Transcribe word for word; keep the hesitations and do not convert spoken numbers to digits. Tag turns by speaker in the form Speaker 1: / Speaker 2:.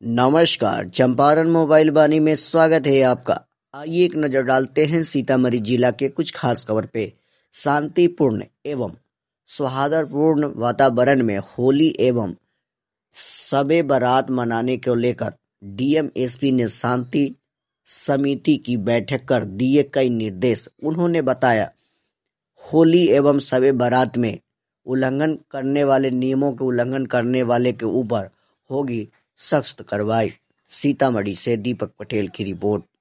Speaker 1: नमस्कार, चंपारण मोबाइल वाणी में स्वागत है आपका। आइए एक नजर डालते हैं सीतामढ़ी जिला के कुछ खास खबर पे। शांतिपूर्ण एवं सौहार्दपूर्ण वातावरण में होली एवं शबे बारात मनाने को लेकर डीएम एसपी ने शांति समिति की बैठक कर दिए कई निर्देश। उन्होंने बताया होली एवं शबे बारात में उल्लंघन करने वाले नियमों के उल्लंघन करने वाले के ऊपर होगी सख्त कार्रवाई। सीतामढ़ी से दीपक पटेल की रिपोर्ट।